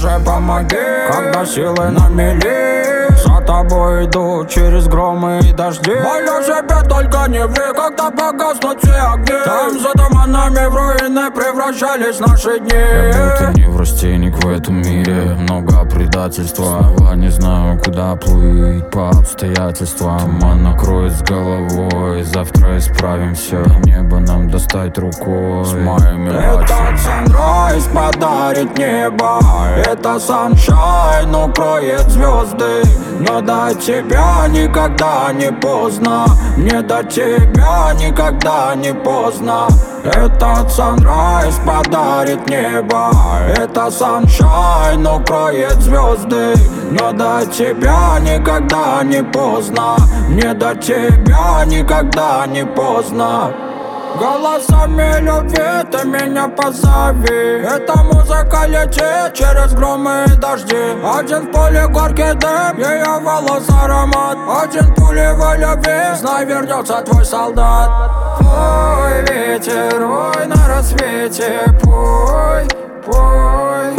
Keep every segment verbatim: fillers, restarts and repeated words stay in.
уже помоги, когда силы на мели. За тобой иду через громы и дожди. Молю себе, только не ври, когда погаснут все огни. Там за туманами в руины превращались наши дни. Я будто неврастенник в этом мире. Много предательства, снова не знаю, куда плыть по обстоятельствам. Туман накроет с головой, завтра исправим все. Небо нам достать рукой с моими Этот санрайз подарит небо, это саншайн укроет звезды. Но до тебя никогда не поздно, мне до тебя никогда не поздно. Этот санрайз подарит небо, это саншайн укроет звезды. Но до тебя никогда не поздно, мне до тебя никогда не поздно. Голосами любви ты меня позови. Эта музыка летит через громы и дожди. Один в поле горький дым, ее волос аромат. Один пулевой любви, знай, вернется твой солдат. Пой, ветер, ой, на рассвете. Пой, пой,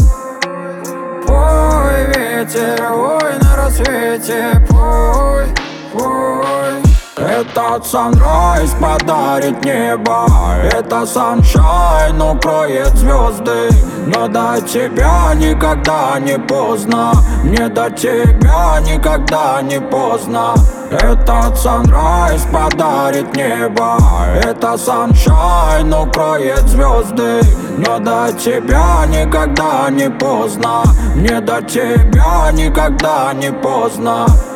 пой, ветер, ой, на рассвете. Пой, пой. Этот санрайз подарит небо, это саншайн укроет звезды. Но до тебя никогда не поздно, мне до тебя никогда не поздно. Этот санрайз подарит небо, это саншайн укроет звезды. Но до тебя никогда не поздно, мне до тебя никогда не поздно.